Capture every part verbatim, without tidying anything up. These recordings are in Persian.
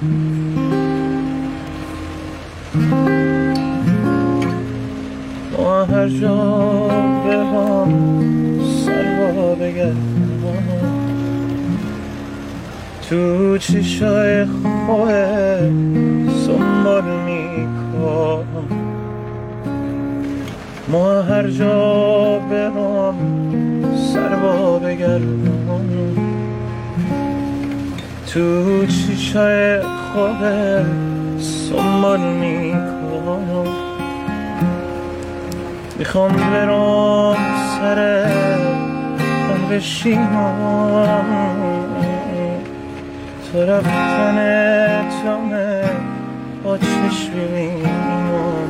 ما هر جا برم سر با بگردم تو چشای خواه سنبال میکنم ما هر جا برم سر با بگردم تو چشای خواه سنبال میکنم میخوام برام سر من بشینم تو رفتن تامه با چشم ببینم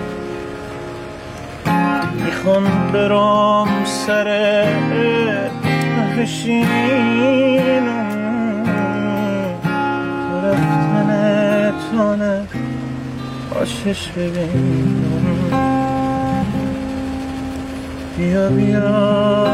میخوام برام سر من بشینم تو رفتن تامه با چشم ببینم بیا بیا